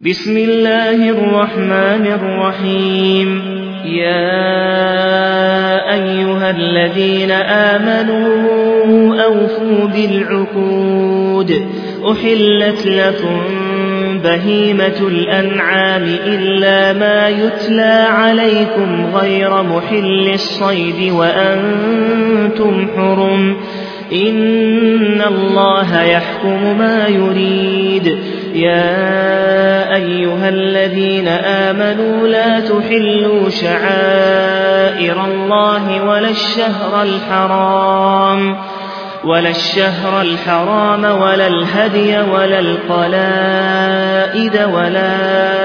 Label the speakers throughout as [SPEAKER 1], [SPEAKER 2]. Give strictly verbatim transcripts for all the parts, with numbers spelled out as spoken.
[SPEAKER 1] بسم الله الرحمن الرحيم يا أيها الذين آمنوا أوفوا بالعقود أحلت لكم بهيمة الأنعام إلا ما يتلى عليكم غير محل الصيد وأنتم حرم إن الله يحكم ما يريد يا أيها الذين آمنوا لا تحلوا شعائر الله ولا الشهر الحرام ولا الشهر الحرام ولا الهدي ولا القلائد ولا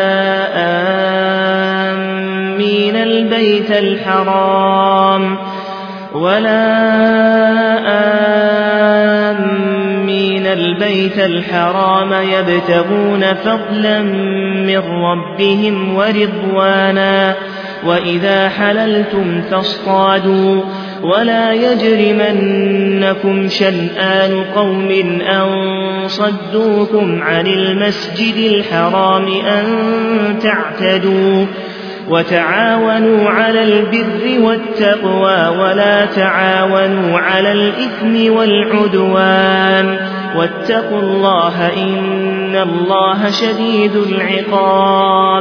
[SPEAKER 1] آمين البيت الحرام ولا آمين البيت الحرام يبتغون فضلا من ربهم ورضوانا وإذا حللتم فاصطادوا ولا يجرمنكم شنآن قوم أن صدوكم عن المسجد الحرام أن تعتدوا وتعاونوا على البر والتقوى ولا تعاونوا على الإثم والعدوان واتقوا الله إن الله شديد العقاب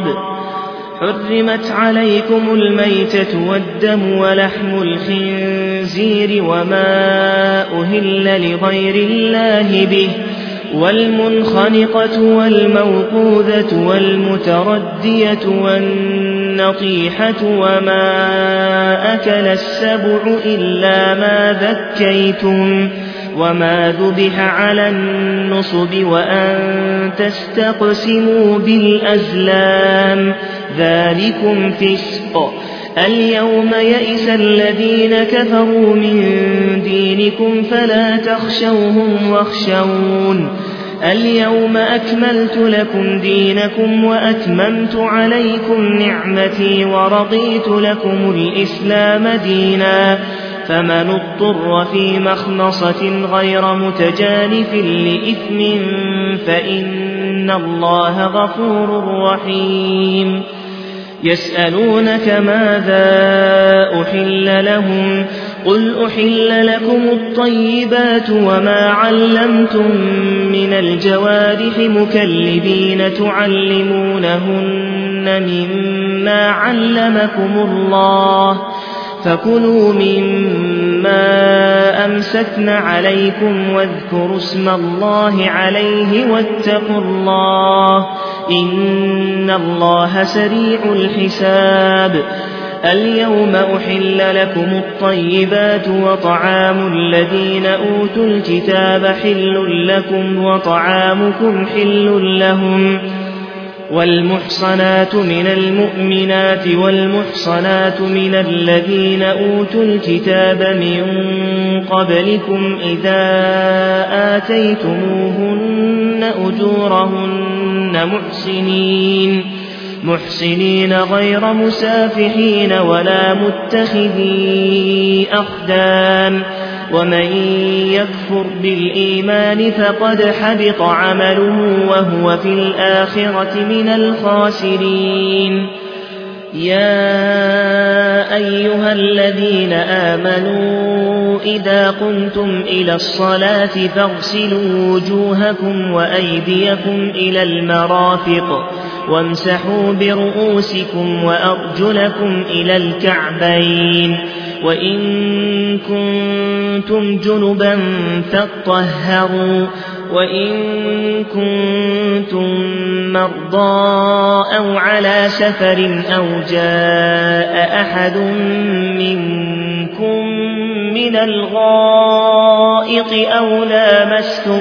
[SPEAKER 1] حرمت عليكم الميتة والدم ولحم الخنزير وما أهل لغير الله به والمنخنقة والموقوذة والمتردية والنطيحة وما أكل السبع إلا ما ذكيتم وما ذبح على النصب وأن تستقسموا بالأزلام ذلكم فسق اليوم يئس الذين كفروا من دينكم فلا تخشوهم واخشون اليوم أكملت لكم دينكم وأتممت عليكم نعمتي ورضيت لكم الإسلام دينا فمن اضطر في مخمصة غير متجانف لإثم فإن الله غفور رحيم يسألونك ماذا أحل لهم قل أحل لكم الطيبات وما علمتم من الجوارح مكلبين تعلمونهن مما علمكم الله فكلوا مما أمسكن عليكم واذكروا اسم الله عليه واتقوا الله إن الله سريع الحساب اليوم أحل لكم الطيبات وطعام الذين أوتوا الكتاب حل لكم وطعامكم حل لهم والمحصنات من المؤمنات والمحصنات من الذين أوتوا الكتاب من قبلكم إذا آتيتموهن أجورهن محسنين محسنين غير مسافحين ولا متخذي أخدان ومن يكفر بالإيمان فقد حبط عمله وهو في الآخرة من الخاسرين يا أيها الذين آمنوا إذا قمتم إلى الصلاة فاغسلوا وجوهكم وأيديكم إلى المرافق وامسحوا برؤوسكم وأرجلكم إلى الكعبين وإن كنتم جنبا فاطهروا وإن كنتم مرضى أو على سفر أو جاء أحد منكم من الغائط أو لامستم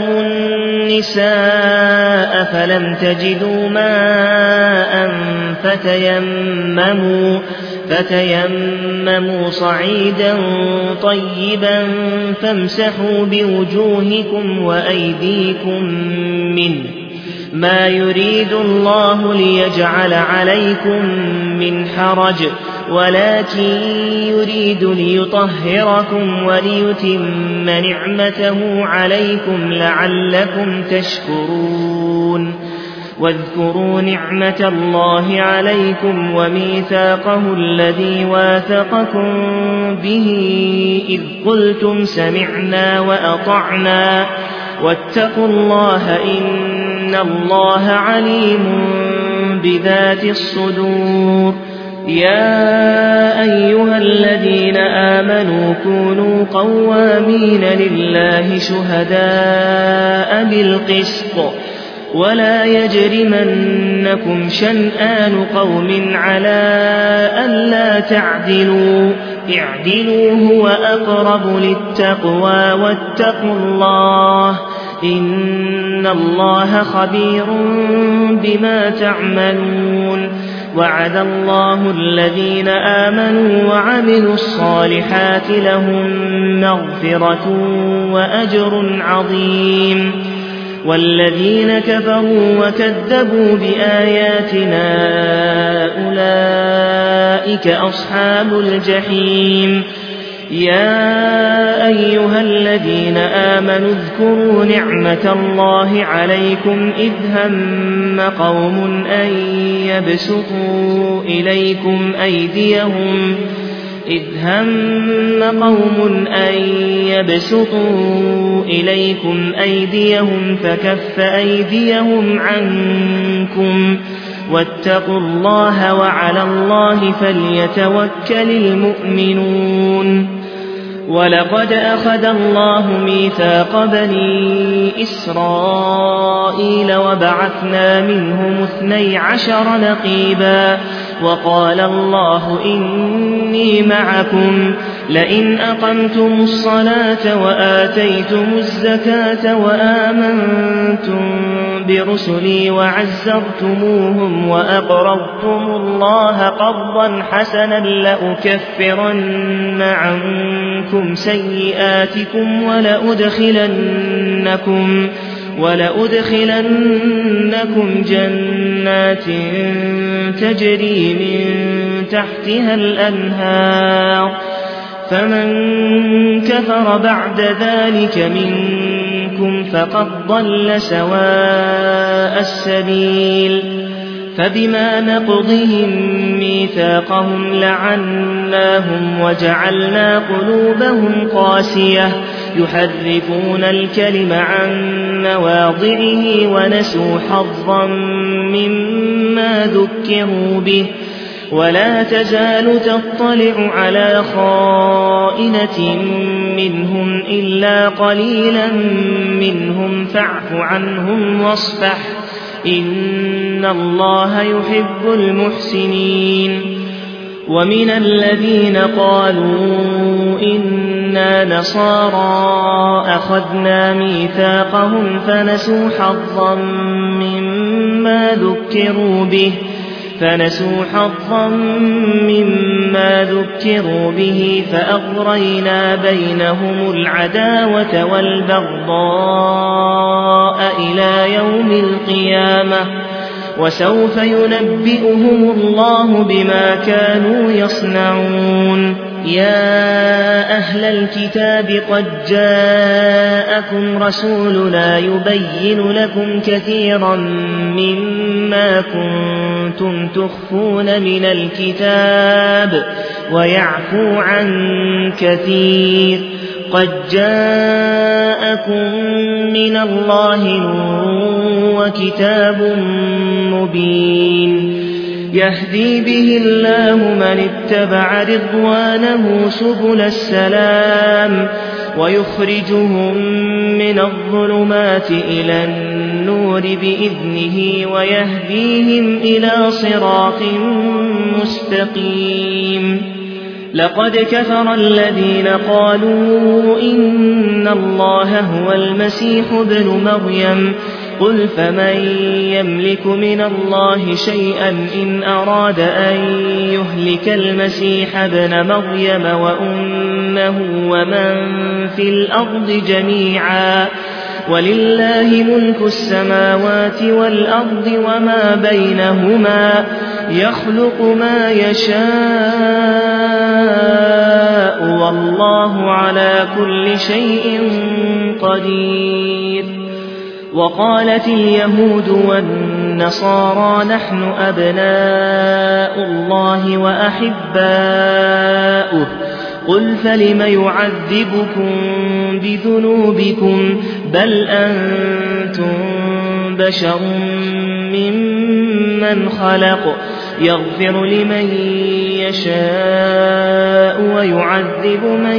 [SPEAKER 1] النساء فلم تجدوا ماء فتيمموا فتيمموا صعيدا طيبا فامسحوا بوجوهكم وأيديكم منه ما يريد الله ليجعل عليكم من حرج ولكن يريد ليطهركم وليتم نعمته عليكم لعلكم تشكرون واذكروا نعمة الله عليكم وميثاقه الذي واثقكم به إذ قلتم سمعنا وأطعنا واتقوا الله إن الله عليم بذات الصدور. يا أيها الذين آمنوا كونوا قوامين لله شهداء بالقسط ولا يجرمنكم شنآن قوم على ألا تعدلوا اعدلوا هو أقرب للتقوى واتقوا الله إن الله خبير بما تعملون. وعد الله الذين آمنوا وعملوا الصالحات لهم مغفرة وأجر عظيم. والذين كفروا وكذبوا بآياتنا أولئك أصحاب الجحيم. يا أيها الذين آمنوا اذكروا نعمة الله عليكم إذ هم قوم أن يبسطوا إليكم أيديهم إذ هم قوم أن يبسطوا إليكم أيديهم فكف أيديهم عنكم واتقوا الله وعلى الله فليتوكل المؤمنون. ولقد أخذ الله ميثاق بني إسرائيل وبعثنا منهم اثني عشر نقيبا وقال الله إني معكم لئن أقمتم الصلاة وآتيتم الزكاة وآمنتم برسلي وعزرتموهم وأقرضتم الله قرضا حسنا لأكفرن عنكم سيئاتكم ولأدخلنكم, ولأدخلنكم جنات تجري من تحتها الأنهار فمن كفر بعد ذلك منكم فقد ضل سواء السبيل. فبما نقضهم ميثاقهم لعناهم وجعلنا قلوبهم قاسية يحرفون الكلم عن مواضعه ونسوا حظا مما ذكروا به ولا تزال تطلع على خائنة منهم إلا قليلا منهم فاعف عنهم واصفح إن الله يحب المحسنين. ومن الذين قالوا إنا نصارى أخذنا ميثاقهم فنسوا حظا مما ذكروا به فنسوا حظا مما ذكروا به فأغرينا بينهم العداوة والبغضاء إلى يوم القيامة وسوف ينبئهم الله بما كانوا يصنعون. يا أهل الكتاب قد جاءكم رسولنا يبين لكم كثيرا مما كنتم تخفون من الكتاب ويعفو عن كثير قد جاءكم من الله نور وكتاب مبين يهدي به الله من اتبع رضوانه سبل السلام ويخرجهم من الظلمات إلى النور بإذنه ويهديهم إلى صراط مستقيم. لقد كفر الذين قالوا إن الله هو المسيح ابن مريم قل فمن يملك من الله شيئا إن أراد أن يهلك المسيح ابن مريم وأمه ومن في الأرض جميعا ولله ملك السماوات والأرض وما بينهما يخلق ما يشاء والله على كل شيء قدير. وقالت اليهود والنصارى النصارى نحن أبناء الله وأحباؤه قل فلم يعذبكم بذنوبكم بل أنتم بشر ممن خلق يغفر لمن يشاء ويعذب من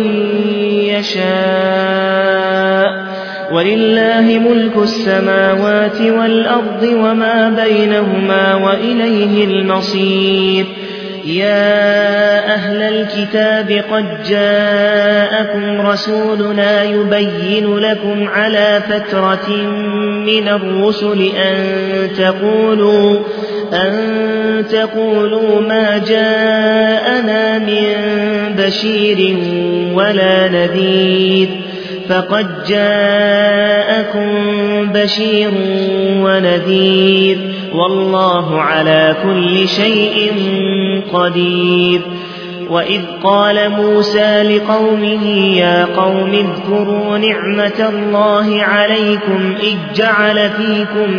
[SPEAKER 1] يشاء ولله ملك السماوات والأرض وما بينهما وإليه المصير يا أهل الكتاب قد جاءكم رسولنا يبين لكم على فترة من الرسل أن تقولوا أن تقولوا ما جاءنا من بشير ولا نذير فقد جاءكم بشير ونذير والله على كل شيء قدير وإذ قال موسى لقومه يا قوم اذكروا نعمة الله عليكم إذ جعل فيكم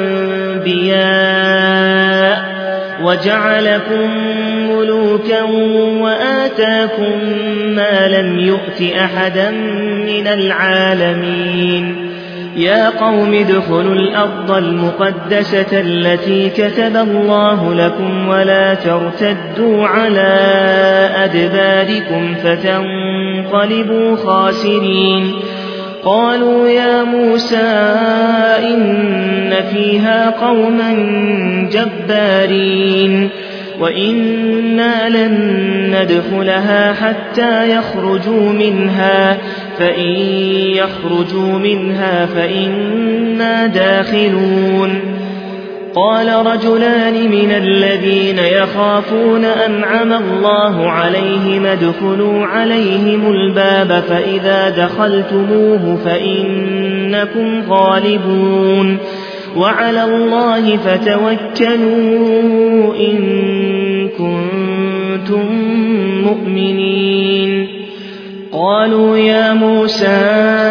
[SPEAKER 1] أنبياء وجعلكم ملوكا وآتاكم ما لم يؤت أحدا من العالمين يا قوم ادخلوا الأرض المقدسة التي كتب الله لكم ولا ترتدوا على أدباركم فتنقلبوا خاسرين قالوا يا موسى إن فيها قوما جبارين وإنا لن ندخلها حتى يخرجوا منها فإن يخرجوا منها فإنا داخلون قال رجلان من الذين يخافون أنعم الله عليهم ادخلوا عليهم الباب فإذا دخلتموه فإنكم غالبون وعلى الله فتوكلوا إن كنتم مؤمنين قالوا يا موسى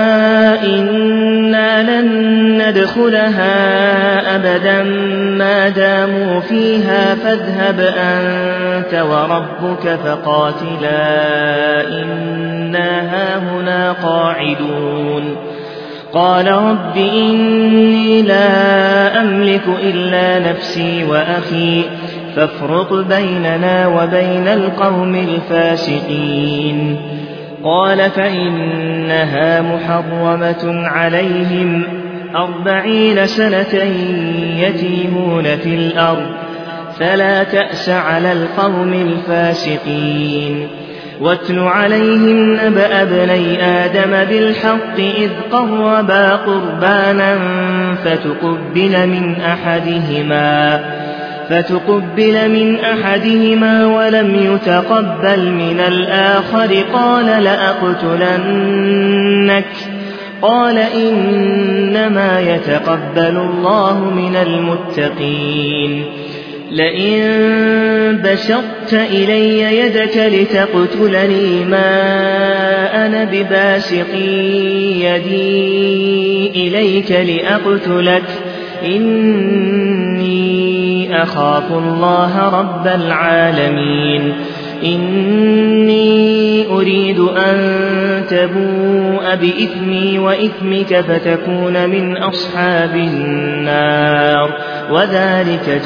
[SPEAKER 1] إنا لن ندخلها أبدا ما داموا فيها فاذهب أنت وربك فقاتلا إنا هاهنا قاعدون قال رب إني لا أملك إلا نفسي وأخي فافرق بيننا وبين القوم الفاسقين قال فإنها محرمة عليهم أربعين سنة يتيمون في الأرض فلا تأس على القوم الفاسقين واتل عليهم نبأ ابني آدم بالحق إذ قربا قربانا فتقبل من أحدهما فتقبل من أحدهما ولم يتقبل من الآخر قال لأقتلنك قال إنما يتقبل الله من المتقين لئن بسطت إلي يدك لتقتلني ما أنا بباسط يدي إليك لأقتلك إني أخاف الله رب العالمين إني أريد أن تبوء بإثمي وإثمك فتكون من أصحاب النار وذلك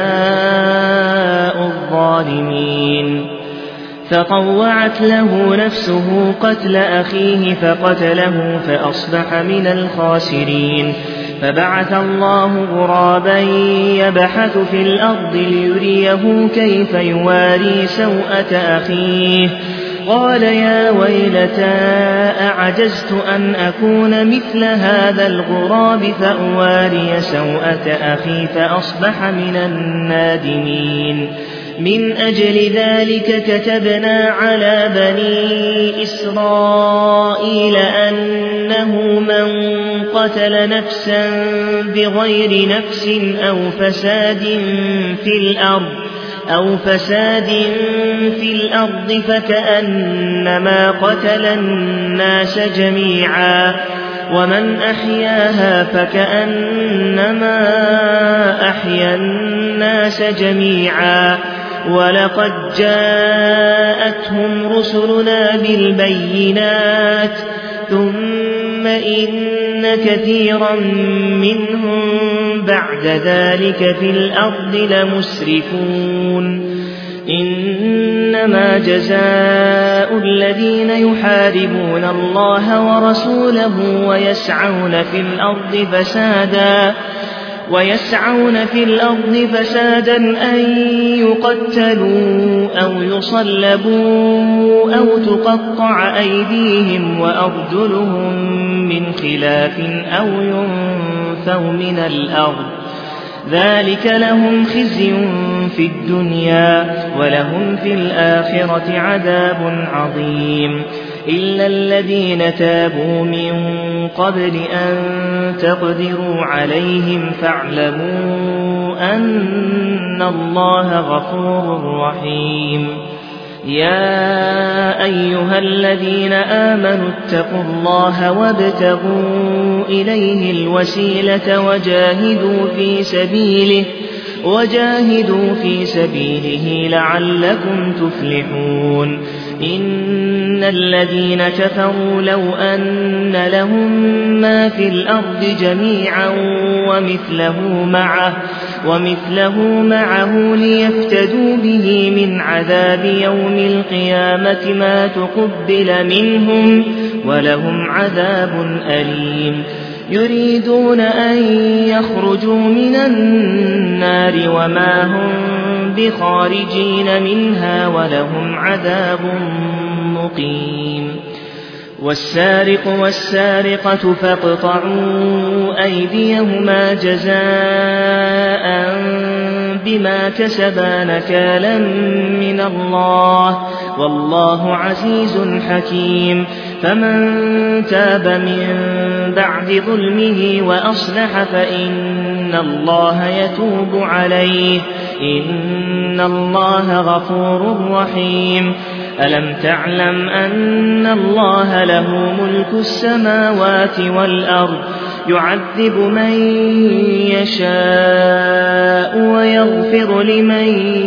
[SPEAKER 1] جزاء الظالمين فطوعت له نفسه قتل أخيه فقتله فأصبح من الخاسرين فبعث الله غرابا يبحث في الأرض ليريه كيف يواري سوءة أخيه قال يا ويلتى أعجزت أن أكون مثل هذا الغراب فأواري سوءة أخي فأصبح من النادمين من أجل ذلك كتبنا على بني إسرائيل أنه من قتل نفسا بغير نفس أو فساد في الأرض أو فساد في الأرض فكأنما قتل الناس جميعا ومن أحياها فكأنما أحيا الناس جميعا ولقد جاءتهم رسلنا بالبينات ثم إن كثيرا منهم بعد ذلك في الأرض لمسرفون إنما جزاء الذين يحاربون الله ورسوله ويسعون في الأرض فسادا ويسعون في الأرض فسادا أن يقتلوا أو يصلبوا أو تقطع أيديهم وأرجلهم من خلاف أو ينفوا من الأرض ذلك لهم خزي في الدنيا ولهم في الآخرة عذاب عظيم إلا الذين تابوا من قبل أن تقدروا عليهم فاعلموا أن الله غفور رحيم يا أيها الذين آمنوا اتقوا الله وابتغوا إليه الوسيلة وجاهدوا في سبيله وجاهدوا في سبيله لعلكم تفلحون إن الذين كفروا لو أن لهم ما في الأرض جميعا ومثله معه ومثله معه ليفتدوا به من عذاب يوم القيامة ما تقبل منهم ولهم عذاب أليم يريدون أن يخرجوا من النار وما هم بخارجين منها ولهم عذاب مقيم والسارق والسارقة فاقطعوا أيديهما جزاء بما كسبا نكالا من الله والله عزيز حكيم فمن تاب من بعد ظلمه وأصلح فإن الله يتوب عليه إن الله غفور رحيم ألم تعلم أن الله له ملك السماوات والأرض يعذب من يشاء ويغفر لمن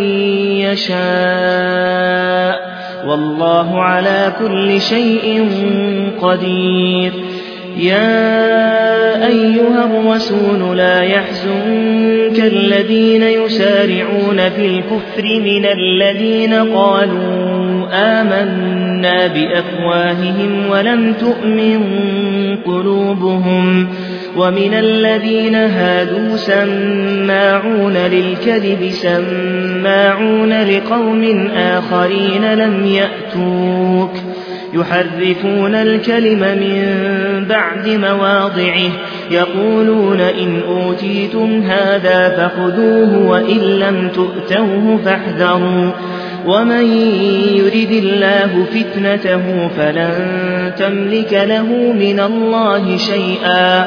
[SPEAKER 1] يشاء والله على كل شيء قدير يا أيها الرسول لا يحزنك الذين يسارعون في الكفر من الذين قالوا آمنا بأفواههم ولم تؤمن قلوبهم ومن الذين هادوا سماعون للكذب سماعون لقوم آخرين لم يأتوك يحرفون الكلم من بعد مواضعه يقولون إن أوتيتم هذا فخذوه وإن لم تؤتوه فاحذروا ومن يرد الله فتنته فلن تملك له من الله شيئا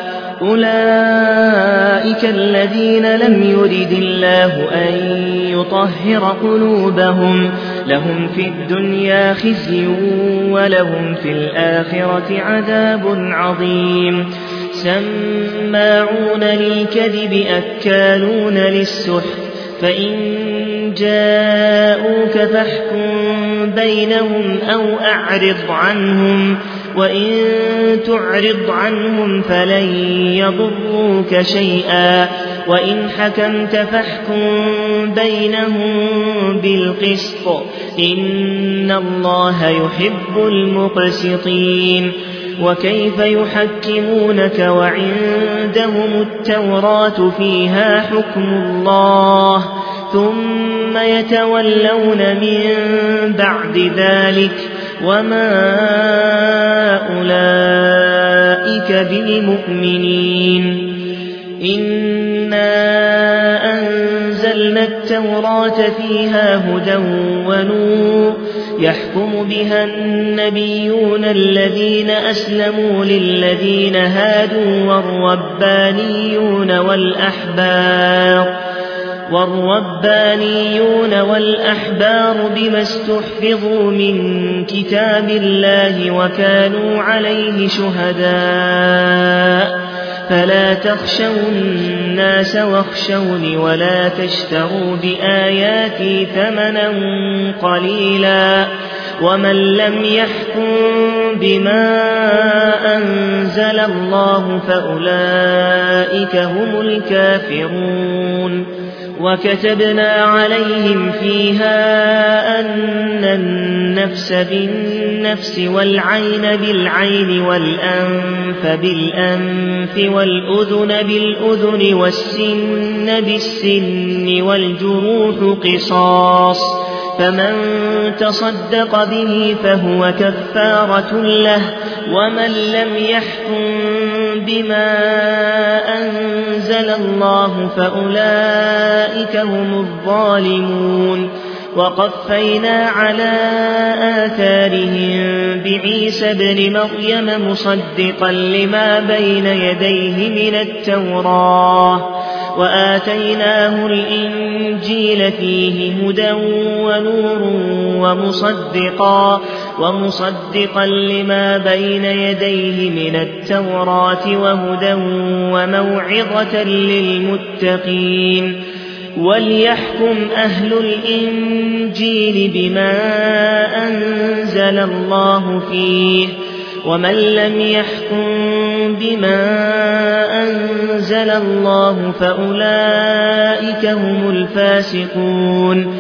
[SPEAKER 1] أولئك الذين لم يرد الله أن يطهر قلوبهم لهم في الدنيا خزي ولهم في الآخرة عذاب عظيم سماعون للكذب أكالون للسحت فإن جاءوك فاحكم بينهم أو أعرض عنهم وإن تعرض عنهم فلن يضروك شيئا وإن حكمت فاحكم بينهم بالقسط إن الله يحب المقسطين وكيف يحكمونك وعندهم التوراة فيها حكم الله ثم يتولون من بعد ذلك وما أولئك بالمؤمنين إنا أنزلنا التوراة فيها هدى ونور يحكم بها النبيون الذين أسلموا للذين هادوا والربانيون والأحبار والربانيون والأحبار بما استحفظوا من كتاب الله وكانوا عليه شهداء فلا تخشوا الناس واخشوني ولا تشتروا بآياتي ثمنا قليلا ومن لم يحكم بما أنزل الله فأولئك هم الكافرون وكتبنا عليهم فيها أن النفس بالنفس والعين بالعين والأنف بالأنف والأذن بالأذن والسن بالسن والجروح قصاص فمن تصدق به فهو كفارة له ومن لم يحكم بما أنزل الله فأولئك هم الظالمون وقفينا على آثارهم بعيسى ابن مريم مصدقا لما بين يديه من التوراة وآتيناه الإنجيل فيه هدى ونور ومصدقا, ومصدقا لما بين يديه من التوراة وهدى وموعظة للمتقين وليحكم أهل الإنجيل بما أنزل الله فيه ومن لم يحكم بما أنزل الله فأولئك هم الفاسقون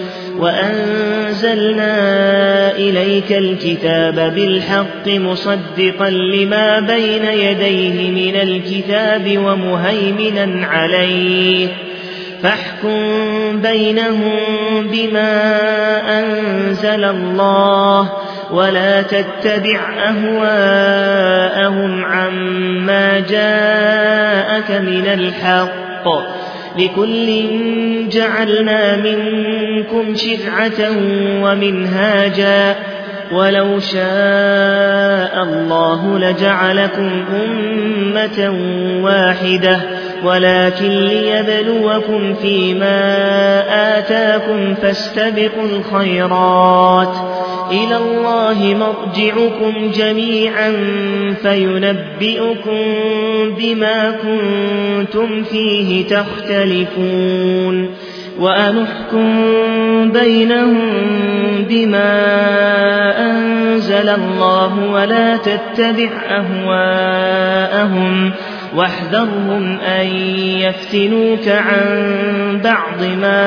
[SPEAKER 1] وأنزلنا إليك الكتاب بالحق مصدقا لما بين يديه من الكتاب ومهيمنا عليه فاحكم بينهم بما أنزل الله ولا تتبع أهواءهم عما جاءك من الحق لكل جعلنا منكم شرعة ومنهاجا ولو شاء الله لجعلكم أمة واحدة ولكن ليبلوكم فيما آتاكم فاستبقوا الخيرات إلى الله مرجعكم جميعا فينبئكم بما كنتم فيه تختلفون وأنحكم بينهم بما أنزل الله ولا تتبع أهواءهم واحذرهم أن يفتنوك عن بعض ما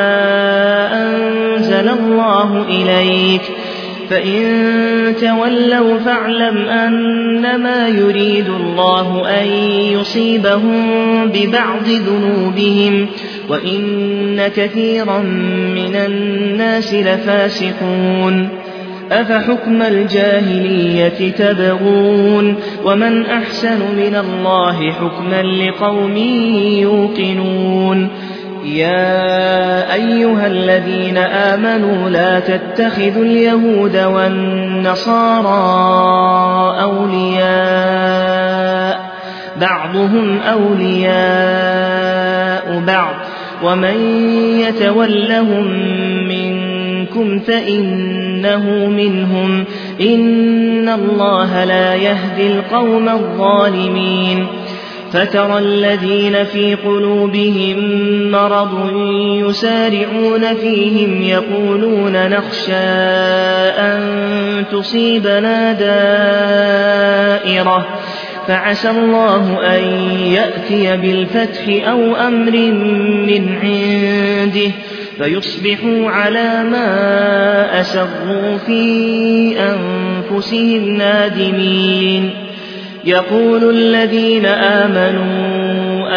[SPEAKER 1] أنزل الله إليك فإن تولوا فاعلم أنما يريد الله أن يصيبهم ببعض ذنوبهم وإن كثيرا من الناس لفاسقون أفحكم الجاهلية تبغون ومن أحسن من الله حكما لقوم يوقنون يا أيها الذين آمنوا لا تتخذوا اليهود والنصارى أولياء بعضهم أولياء بعض ومن يتولهم منكم فإنه منهم إن الله لا يهدي القوم الظالمين فترى الذين في قلوبهم مرض يسارعون فيهم يقولون نخشى أن تصيبنا دائرة فعسى الله أن يأتي بالفتح أو أمر من عنده فيصبحوا على ما أسروا في أنفسهم نادمين يقول الذين آمنوا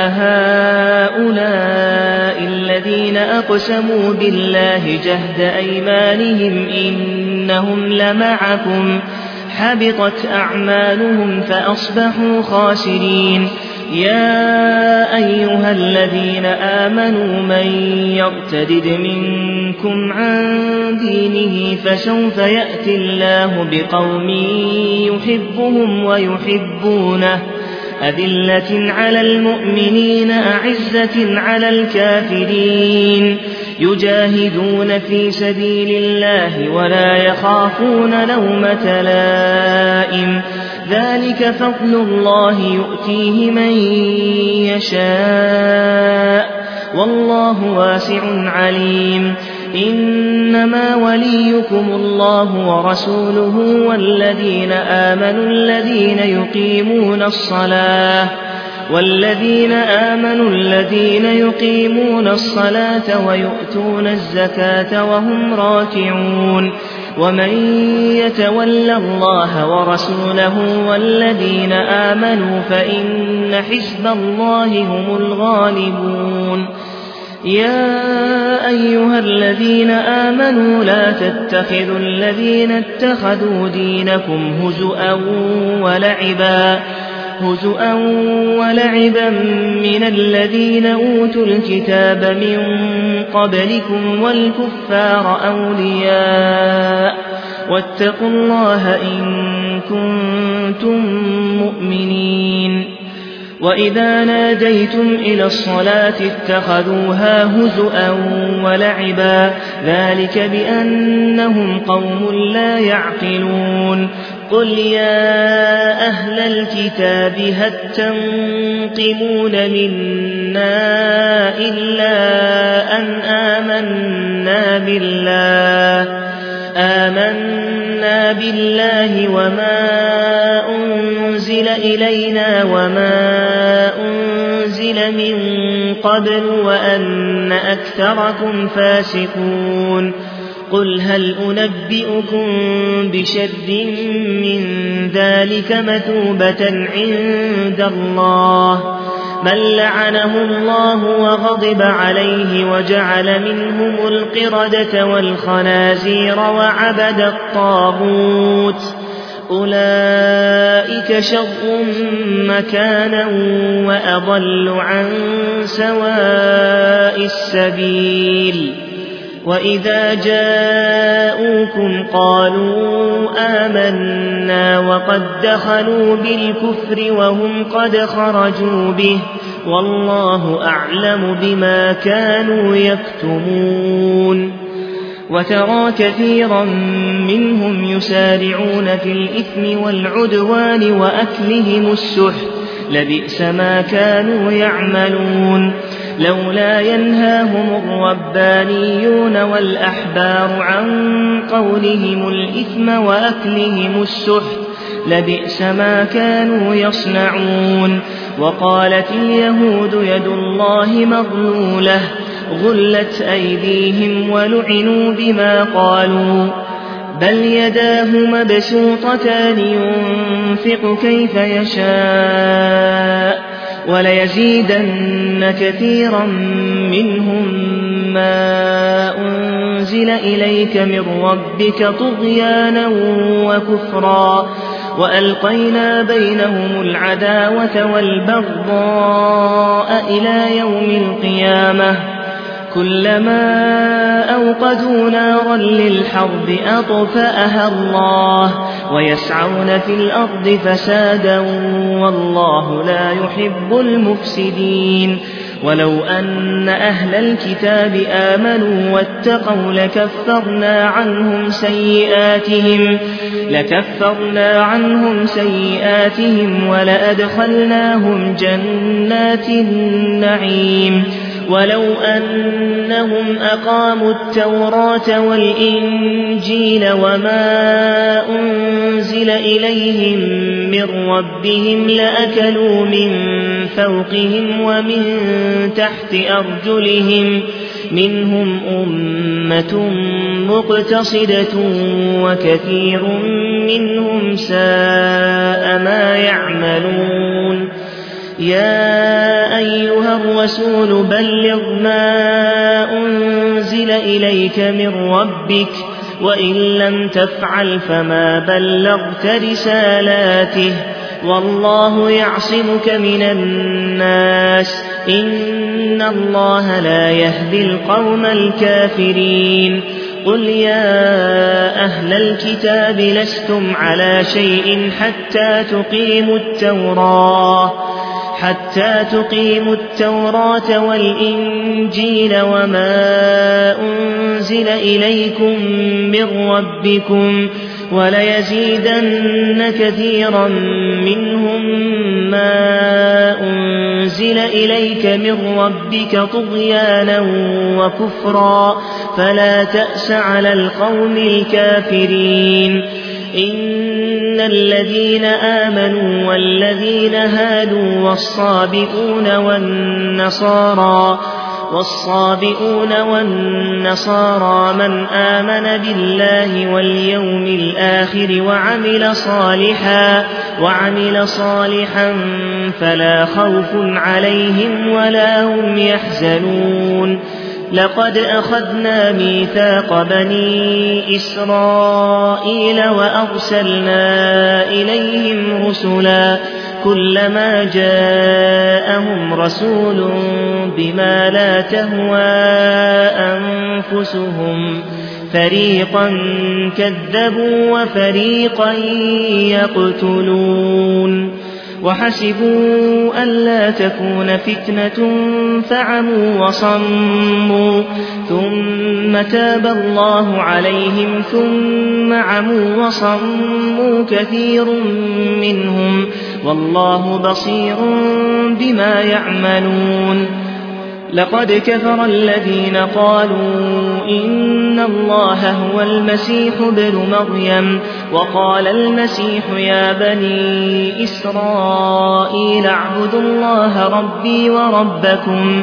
[SPEAKER 1] أهؤلاء الذين أقسموا بالله جهد أيمانهم إنهم لمعكم حبطت أعمالهم فأصبحوا خاسرين يا أيها الذين آمنوا من يرتدد منكم عن دينه فسوف يأتي الله بقوم يحبهم ويحبونه أذلة على المؤمنين أعزة على الكافرين يجاهدون في سبيل الله ولا يخافون لومة لائم ذلك فضل الله يؤتيه من يشاء والله واسع عليم إنما وليكم الله ورسوله والذين آمنوا الذين يقيمون الصلاة والذين آمنوا الذين يقيمون الصلاة ويؤتون الزكاة وهم راكعون ومن يتول الله ورسوله والذين آمنوا فإن حزب الله هم الغالبون يا أيها الذين آمنوا لا تتخذوا الذين اتخذوا دينكم هزؤا ولعبا هزؤا ولعبا من الذين أوتوا الكتاب من قبلكم والكفار أولياء واتقوا الله إن كنتم مؤمنين وإذا ناديتم إلى الصلاة اتخذوها هزؤا ولعبا ذلك بأنهم قوم لا يعقلون قل يا أهل الكتاب هل تنقمون منا إلا أن آمنا بالله آمنا بالله وما أنزل إلينا وما أنزل من قبل وأن أكثركم فاسقون قل هل أنبئكم بشر من ذلك مثوبة عند الله من لعنه الله وغضب عليه وجعل منهم القردة والخنازير وعبد الطاغوت أولئك شر مكانا وأضل عن سواء السبيل وإذا جاءوكم قالوا آمنا وقد دخلوا بالكفر وهم قد خرجوا به والله أعلم بما كانوا يكتمون وترى كثيرا منهم يسارعون في الإثم والعدوان وأكلهم السحت لبئس ما كانوا يعملون لولا ينهاهم الربانيون والأحبار عن قولهم الإثم وأكلهم السحت لبئس ما كانوا يصنعون وقالت اليهود يد الله مغلولة غلت أيديهم ولعنوا بما قالوا بل يداه مبسوطتان ينفق كيف يشاء وليزيدن كثيرا منهم ما أنزل إليك من ربك طغيانا وكفرا وألقينا بينهم العداوة والبغضاء إلى يوم القيامة كلما أوقدوا نارا للحرب أطفأها الله ويسعون في الأرض فسادا والله لا يحب المفسدين ولو أن أهل الكتاب آمنوا واتقوا لكفرنا عنهم سيئاتهم لكفرنا عنهم سيئاتهم ولأدخلناهم جنات النعيم ولو أنهم أقاموا التوراة والإنجيل وما أنزل إليهم من ربهم لأكلوا من فوقهم ومن تحت أرجلهم منهم أمة مقتصدة وكثير منهم ساء ما يعملون يا أيها الرسول بلغ ما أنزل إليك من ربك وإن لم تفعل فما بلغت رسالاته والله يعصمك من الناس إن الله لا يهدي القوم الكافرين قل يا أهل الكتاب لستم على شيء حتى تقيموا التوراة حتى تقيموا التوراة والإنجيل وما أنزل إليكم من ربكم وليزيدن كثيرا منهم ما أنزل إليك من ربك طغيانا وكفرا فلا تأس على القوم الكافرين. إن الذين آمنوا والذين هادوا والصابئون والنصارى والصابئون والنصارى من آمن بالله واليوم الآخر وعمل صالحا وعمل صالحا فلا خوف عليهم ولا هم يحزنون. لقد أخذنا ميثاق بني إسرائيل وأرسلنا إليهم رسلا كلما جاءهم رسول بما لا تهوى أنفسهم فريقا كذبوا وفريقا يقتلون. وحسبوا ألا تكون فتنة فعموا وصموا ثم تاب الله عليهم ثم عموا وصموا كثير منهم والله بصير بما يعملون. لقد كفر الذين قالوا إن الله هو المسيح ابن مريم وقال المسيح يا بني إسرائيل اعبدوا الله ربي وربكم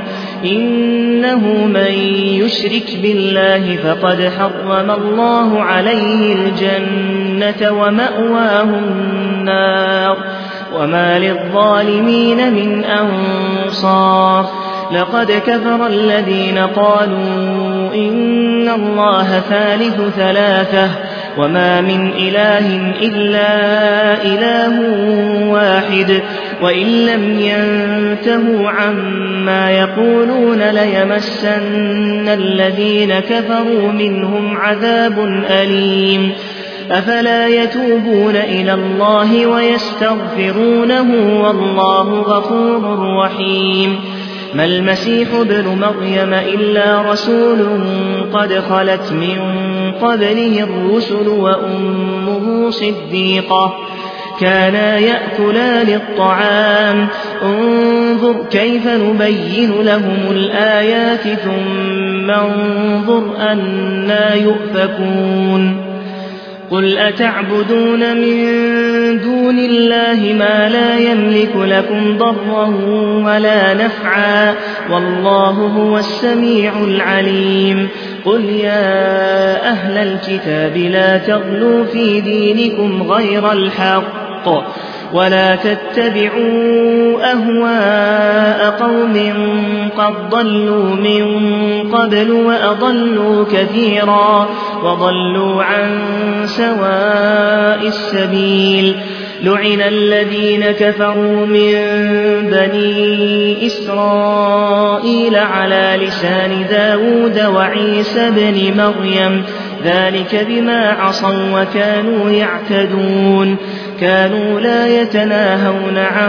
[SPEAKER 1] إنه من يشرك بالله فقد حرم الله عليه الجنة ومأواه النار وما للظالمين من أنصار. لقد كفر الذين قالوا إن الله ثالث ثلاثة وما من إله إلا إله واحد وإن لم ينتهوا عما يقولون ليمسن الذين كفروا منهم عذاب أليم. أفلا يتوبون إلى الله ويستغفرونه والله غفور رحيم. ما المسيح ابن مريم إلا رسول قد خلت من قبله الرسل وأمه صديقة كانا يأكلان الطعام انظر كيف نبين لهم الآيات ثم انظر أنا يؤفكون. قل أتعبدون من دون الله ما لا يملك لكم ضرا ولا نفعا والله هو السميع العليم. قل يا أهل الكتاب لا تغلوا في دينكم غير الحق ولا تتبعوا أهواء قوم قد ضلوا من قبل وأضلوا كثيرا وضلوا عن سواء السبيل. لعن الذين كفروا من بني إسرائيل على لسان داود وعيسى بن مريم ذلك بما عصوا وكانوا يعتدون. كانوا لا يتناهون عن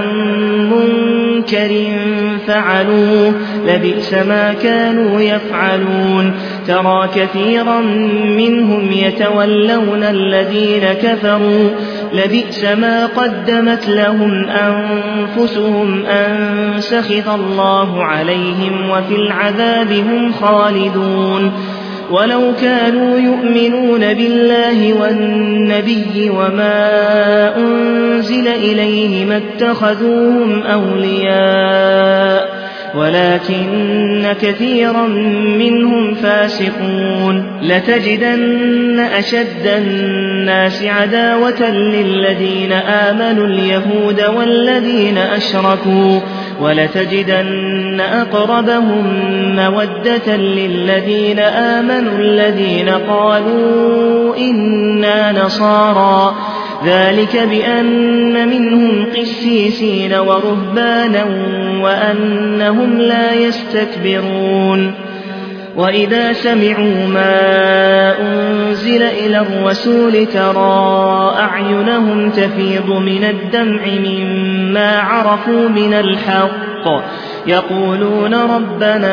[SPEAKER 1] منكر فعلوه لبئس ما كانوا يفعلون. ترى كثيرا منهم يتولون الذين كفروا لبئس ما قدمت لهم أنفسهم أن سخط الله عليهم وفي العذاب هم خالدون. ولو كانوا يؤمنون بالله والنبي وما أنزل إليه ما اتخذوهم أولياء ولكن كثيرا منهم فاسقون. لتجدن أشد الناس عداوة للذين آمنوا اليهود والذين أشركوا ولتجدن أقربهم مودة للذين آمنوا الذين قالوا إنا نصارى ذلك بأن منهم قسيسين ورهبانا وأنهم لا يستكبرون. وإذا سمعوا ما أنزل إلى الرسول ترى أعينهم تفيض من الدمع مما عرفوا من الحق يقولون ربنا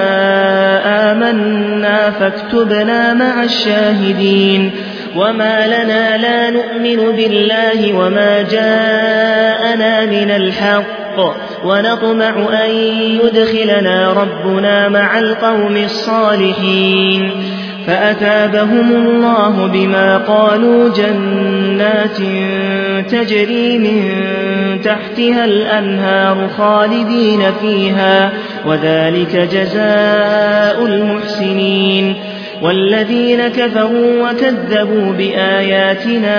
[SPEAKER 1] آمنا فاكتبنا مع الشاهدين وما لنا لا نؤمن بالله وما جاءنا من الحق ونطمع أن يدخلنا ربنا مع القوم الصالحين فأثابهم الله بما قالوا جنات تجري من تحتها الأنهار خالدين فيها وذلك جزاء المحسنين والذين كفروا وكذبوا بآياتنا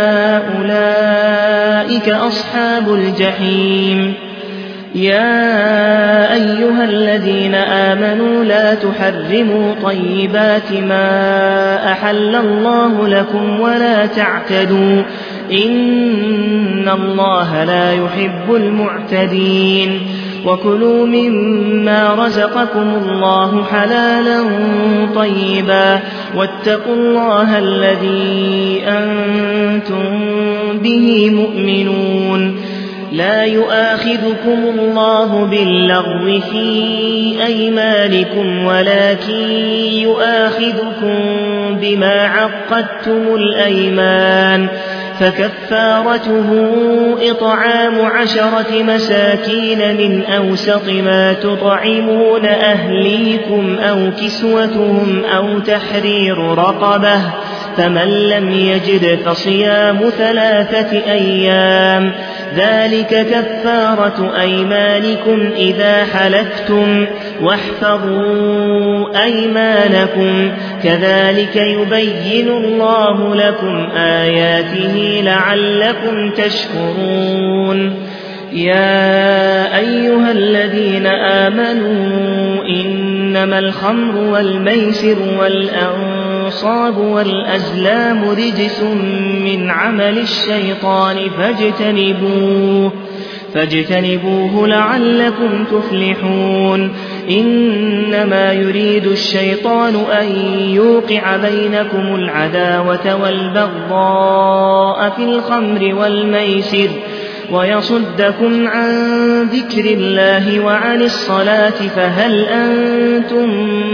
[SPEAKER 1] أولئك أصحاب الجحيم يا أيها الذين آمنوا لا تحرموا طيبات ما أحل الله لكم ولا تعتدوا إن الله لا يحب المعتدين وكلوا مما رزقكم الله حلالا طيبا واتقوا الله الذي أنتم به مؤمنون لا يؤاخذكم الله باللغو في أيمانكم ولكن يؤاخذكم بما عقدتم الأيمان فكفارته إطعام عشرة مساكين من أوسط ما تطعمون أهليكم أو كسوتهم أو تحرير رقبة فمن لم يجد فصيام ثلاثة أيام ذلك كفارة أيمانكم إذا حلفتم واحفظوا أيمانكم كذلك يبين الله لكم آياته لعلكم تشكرون يا أيها الذين آمنوا إنما الخمر والميسر والأنصاب والأزلام رجس من عمل الشيطان فاجتنبوه فاجتنبوه لعلكم تفلحون إنما يريد الشيطان أن يوقع بينكم العداوة والبغضاء في الخمر والميسر ويصدكم عن ذكر الله وعن الصلاة فهل أنتم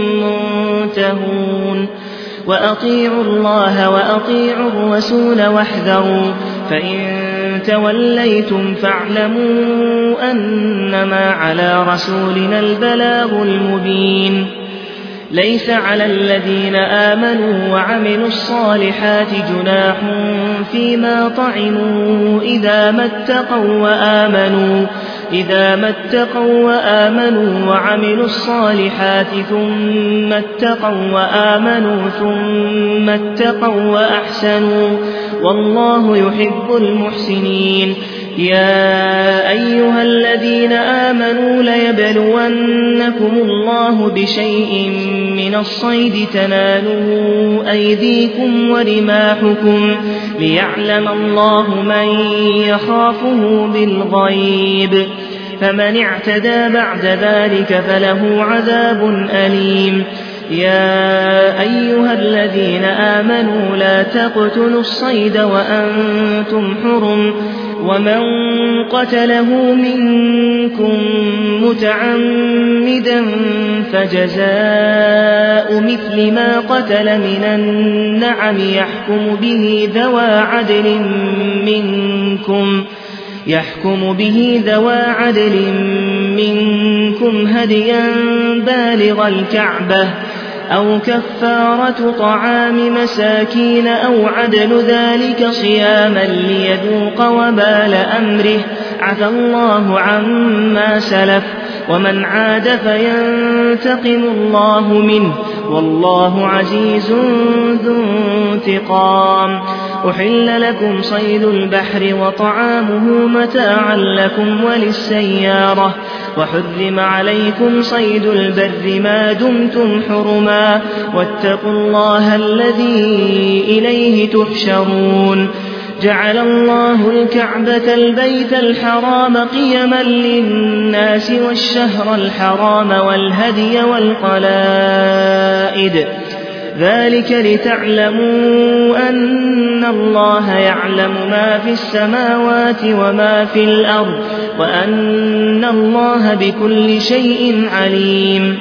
[SPEAKER 1] منتهون وأطيعوا الله وأطيعوا الرسول واحذروا فإن توليتم فاعلموا أنما على رسولنا البلاغ المبين ليس على الذين آمنوا وعملوا الصالحات جناح فيما طعموا إذا ما اتقوا وآمنوا إذا ما اتقوا وآمنوا وعملوا الصالحات ثم اتقوا وآمنوا ثم اتقوا وأحسنوا والله يحب المحسنين يا أيها الذين آمنوا ليبلونكم الله بشيء من الصيد تناله أيديكم ورماحكم ليعلم الله من يخافه بالغيب فمن اعتدى بعد ذلك فله عذاب أليم يا أيها الذين آمنوا لا تقتلوا الصيد وأنتم حرم ومن قتله منكم متعمدا فجزاء مثل ما قتل من النعم يحكم به ذوى عدل منكم يحكم به ذوى عدل منكم هديا بالغ الكعبة أو كفارة طعام مساكين أو عدل ذلك صياما ليذوق وبال أمره عفى الله عما سلف ومن عاد فينتقم الله منه والله عزيز ذو انتقام أحل لكم صيد البحر وطعامه متاعا لكم وللسيارة وحرم عليكم صيد البر ما دمتم حرما واتقوا الله الذي إليه تحشرون جعل الله الكعبة البيت الحرام قيما للناس والشهر الحرام والهدي والقلائد ذلك لتعلموا أن الله يعلم ما في السماوات وما في الأرض وأن الله بكل شيء عليم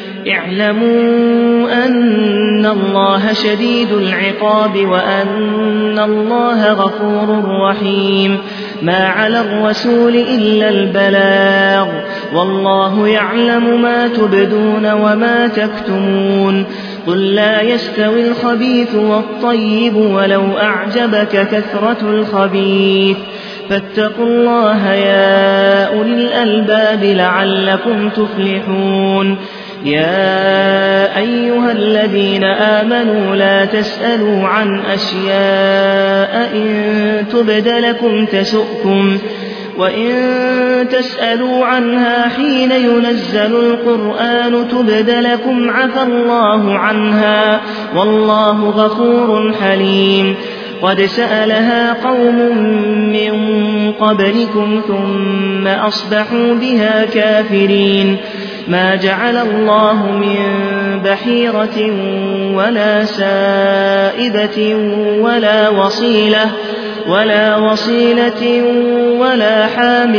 [SPEAKER 1] اعلموا أن الله شديد العقاب وأن الله غفور رحيم ما على الرسول إلا البلاغ والله يعلم ما تبدون وما تكتمون قل لا يستوي الخبيث والطيب ولو أعجبك كثرة الخبيث فاتقوا الله يا أولي الألباب لعلكم تفلحون يا أيها الذين آمنوا لا تسألوا عن أشياء إن تبد لكم تسؤكم وإن تسألوا عنها حين ينزل القرآن تبد لكم عفى الله عنها والله غفور حليم قد سألها قوم من قبلكم ثم أصبحوا بها كافرين ما جعل الله من بحيرة ولا سائبة ولا وصيلة ولا وصيلة ولا حام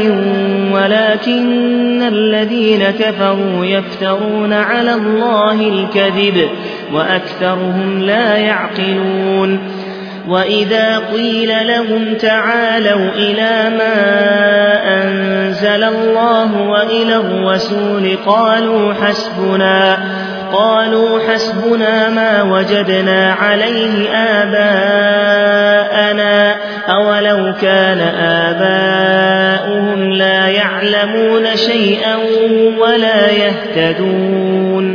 [SPEAKER 1] ولكن الذين كفروا يفترون على الله الكذب وأكثرهم لا يعقلون وإذا قيل لهم تعالوا إلى ما أنزل الله وإلى الرسول قالوا حسبنا قالوا حسبنا ما وجدنا عليه آباءنا أولو كان آباؤهم لا يعلمون شيئا ولا يهتدون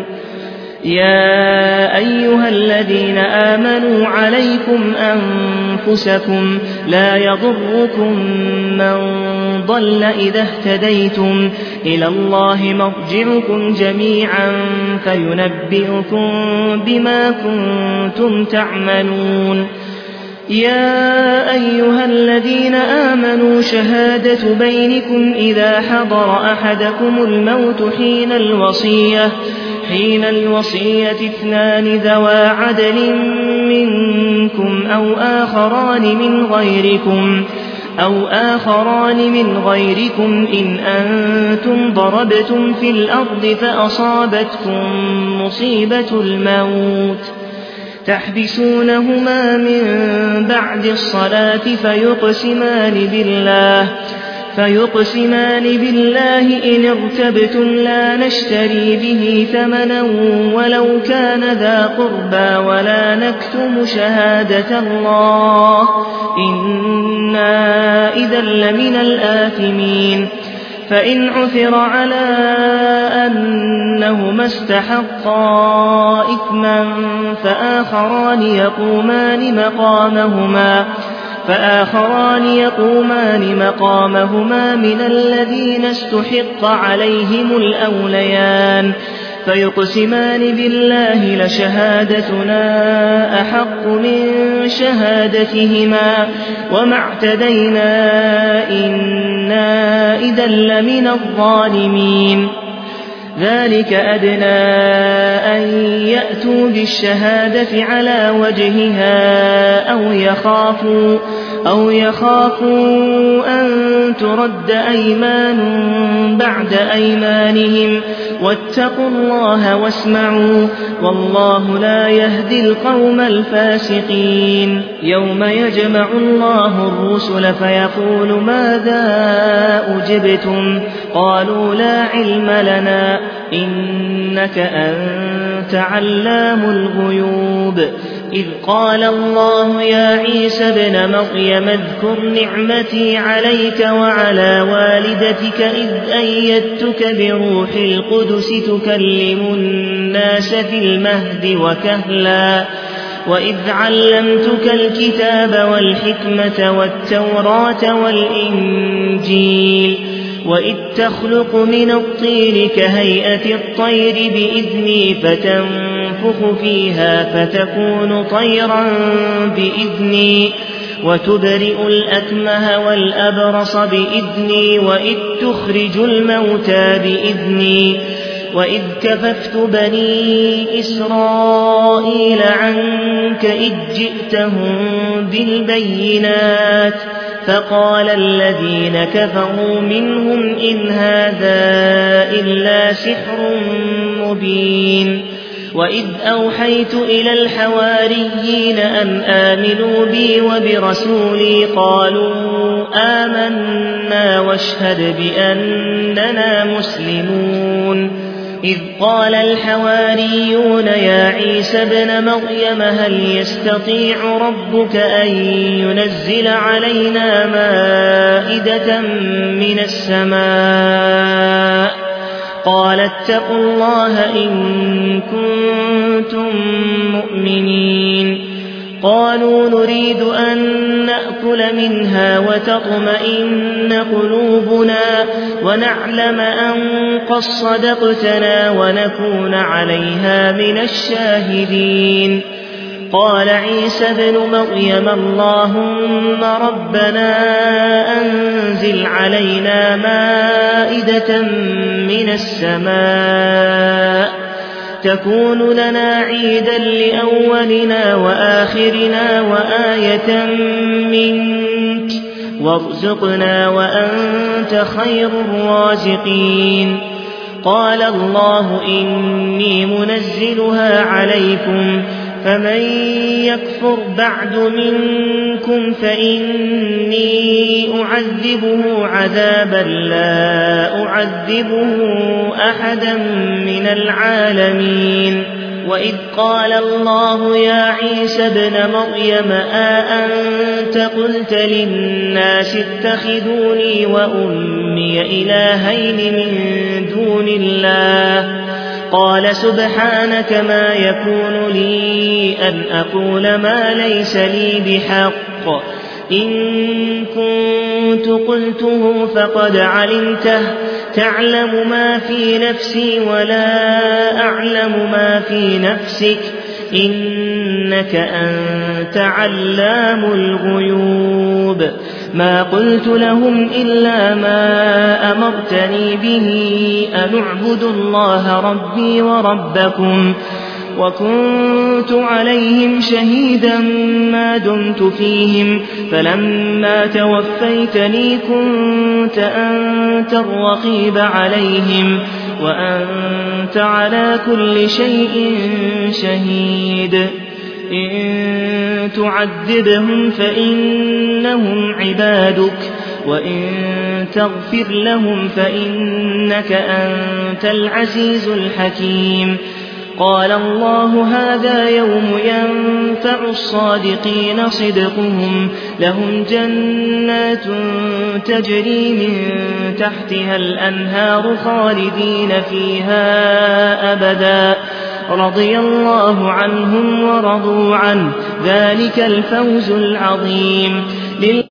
[SPEAKER 1] يا أيها الذين آمنوا عليكم أنفسكم لا يضركم من ضل إذا اهتديتم إلى الله مرجعكم جميعا فينبئكم بما كنتم تعملون يا أيها الذين آمنوا شهادة بينكم إذا حضر أحدكم الموت حين الوصية حين الوصية اثنان ذوا عدل منكم أو آخران من غيركم أو آخران من غيركم إن أنتم ضربتم في الأرض فأصابتكم مصيبة الموت تحبسونهما من بعد الصلاة فيقسمان بالله فيقسمان بالله إن ارتبتم لا نشتري به ثمنا ولو كان ذا قربى ولا نكتم شهادة الله إنا إذا لمن الآثمين فإن عثر على أنهما استحقا إثما فآخران يقومان مقامهما فآخران يقومان مقامهما من الذين استحق عليهم الأوليان فيقسمان بالله لشهادتنا أحق من شهادتهما وما اعتدينا إنا إذا لمن الظالمين ذلك أدنى أن يأتوا بالشهادة على وجهها أو يخافوا أو يخافوا أن ترد أيمان بعد أيمانهم واتقوا الله واسمعوا والله لا يهدي القوم الفاسقين يوم يجمع الله الرسل فيقول ماذا أجبتم قالوا لا علم لنا إنك أنت علام الغيوب إذ قال الله يا عيسى ابن مريم اذكر نعمتي عليك وعلى والدتك إذ أيدتك بروح القدس تكلم الناس في المهد وكهلا وإذ علمتك الكتاب والحكمة والتوراة والإنجيل وإذ تخلق من الطين كهيئة الطير بإذني فتنفخ فيها فتكون طيرا بإذني وتبرئ الأكمه والأبرص بإذني وإذ تخرج الموتى بإذني وإذ كففت بني إسرائيل عنك إذ جئتهم بالبينات فقال الذين كفروا منهم إن هذا إلا سحر مبين وإذ أوحيت إلى الحواريين أن آمنوا بي وبرسولي قالوا آمنا واشهد بأننا مسلمون إذ قال الحواريون يا عيسى ابن مريم هل يستطيع ربك أن ينزل علينا مائدة من السماء قال اتقوا الله إن كنتم مؤمنين قالوا نريد أن نأكل منها وتطمئن قلوبنا ونعلم أن قد صدقتنا ونكون عليها من الشاهدين قال عيسى ابن مريم اللهم ربنا أنزل علينا مائدة من السماء تكون لنا عيدا لأولنا وآخرنا وآية منك وارزقنا وأنت خير الرازقين قال الله إني منزلها عليكم فمن يكفر بعد منكم فإني أعذبه عذابا لا أعذبه أحدا من العالمين وإذ قال الله يا عيسى ابن مريم أأنت قلت للناس اتخذوني وأمي إلهين من دون الله قال سبحانك ما يكون لي أن أقول ما ليس لي بحق إن كنت قلته فقد علمته تعلم ما في نفسي ولا أعلم ما في نفسك إنك أنت علام الغيوب ما قلت لهم إلا ما أمرتني به أن اعبدوا الله ربي وربكم وكنت عليهم شهيدا ما دمت فيهم فلما توفيتني كنت أنت الرقيب عليهم وأنت على كل شيء شهيد إن تعذبهم فإنهم عبادك وإن تغفر لهم فإنك أنت العزيز الحكيم قال الله هذا يوم ينفع الصادقين صدقهم لهم جنات تجري من تحتها الأنهار خالدين فيها أبدا رضي الله عنهم ورضوا عنه ذلك الفوز العظيم